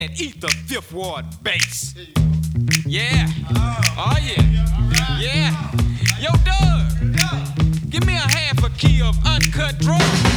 and eat the Fifth Ward bass. Yeah. Oh yeah. Yeah. Yo, Doug. Give me a half a key of uncut draw.